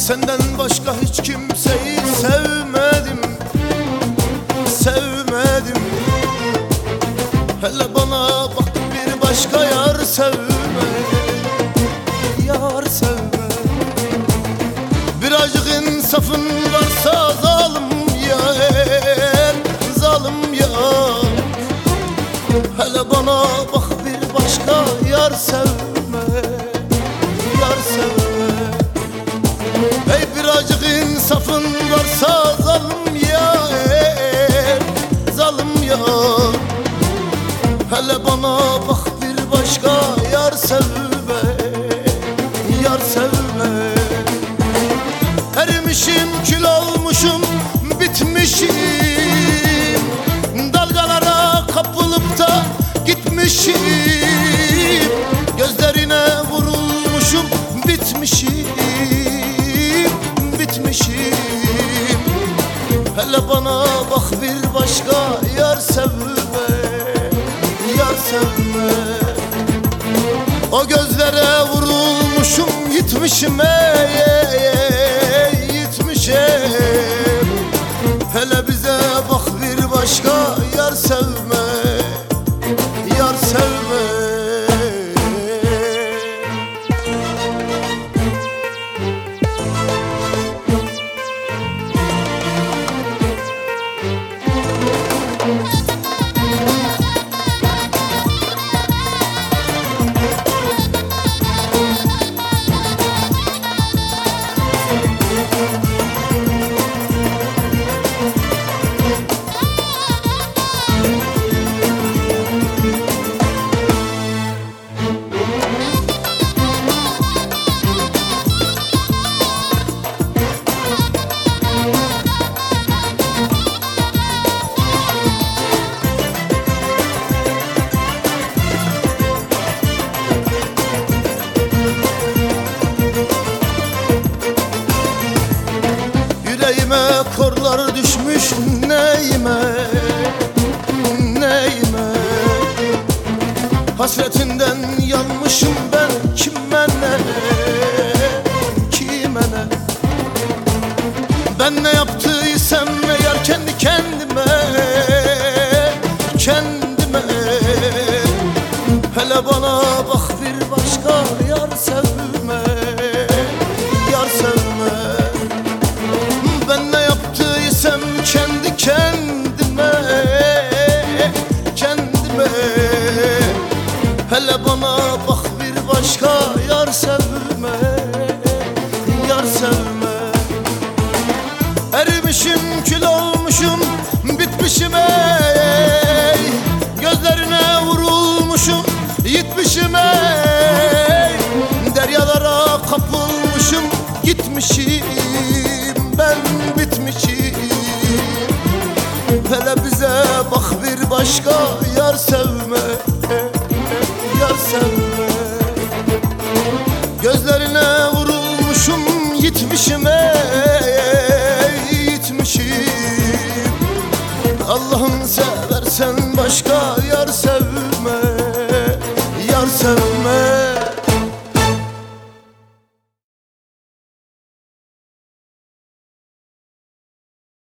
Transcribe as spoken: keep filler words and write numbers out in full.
Senden başka hiç kimseyi sevmedim, sevmedim. Hele bana bak bir başka yar sevme, yar sevme. Birazcık insafın varsa zalim yar, zalim yar. Hele bana bak bir başka yar sevme, yar sevme. Hey birazcık insafın varsa zalim yar, zalim yar. Hele bana bak bir başka yar sevme, yar sevme. Erimişim, kül olmuşum, bitmişim. Dalgalara kapılıp da gitmişim. Gözlerine vurulmuşum, bitmişim, bitmişim. Hele bana bak bir başka yar sevme, yar sevme. O gözlere vurulmuşum, gitmişim ey, ey, ey, gitmişim. Hele bize bak bir başka yar sevme, yar sevme. Yüreğime korlar düşmüş, neyime, neyime. Hasretinden yanmışım ben, kime ne, kime ne. Ben ne yaptıysam eğer kendi kendime, kendime. Hele bana bak bir başka yar sevme, yar sevme. Ben ne yaptıysam kendi kendime, kendime. Hele bana bak bir başka yar sevme, yar sevme. Erimişim, kül olmuşum, bitmişim ey. Gözlerine vurulmuşum, gitmişim ey. Deryalara kapılmışım, gitmişim. Ben bitmişim. Hele bize bak bir başka yar sevme, yar sevme. Gözlerine vurulmuşum, gitmişim ey, gitmişim. Allah'ın seversen başka